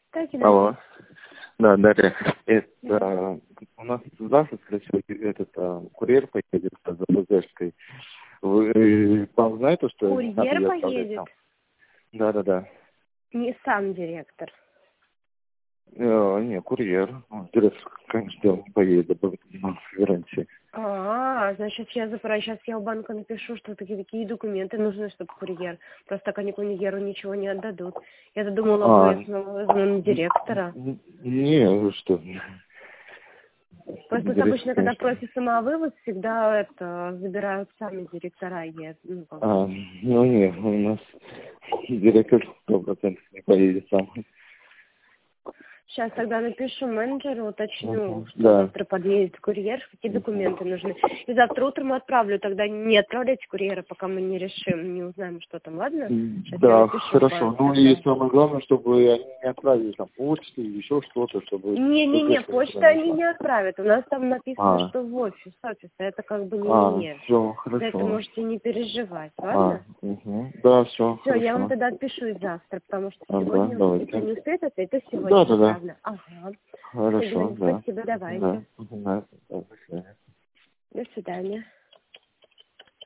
Так, Алло. Да, Дарья. да. Это у нас завтра, скорее всего, курьер поедет с ЗБЗшкой. Вы вам знаете, что надо Курьер ее отправлять поедет, там? Да. не сам директор. Не, курьер. Директор, конечно, он не поедет, будет гарантии. Значит, сейчас я в банк напишу, что такие документы нужны, чтобы курьер. Просто так они курьеру ничего не отдадут. Я-то думала, вы снова на директора. Не, вы что? Просто Директор, обычно, когда конечно. просят самовывоз, всегда забирают сами директора. Не, у нас директор 100% не поедет сам. Сейчас тогда напишу менеджеру, уточню, что Да. завтра подъедет курьер, какие документы нужны. И завтра утром отправлю, тогда не отправляйте курьера, пока мы не решим, не узнаем, что там, ладно? Сейчас я Да, напишу хорошо. вам И тогда. самое главное, чтобы они не отправили там почту или еще что-то, чтобы... Не, почту они не отправят. У нас там написано, А, что в офис. Это как бы не. все, За это хорошо. можете не переживать, ладно? Да, все, Все, я вам хорошо. тогда отпишу завтра, потому что Ага, сегодня, если давайте. не успеет ответить, то сегодня Да. отправлю. Ага. Хорошо, Все, да. спасибо, давайте. Да, до свидания. До свидания.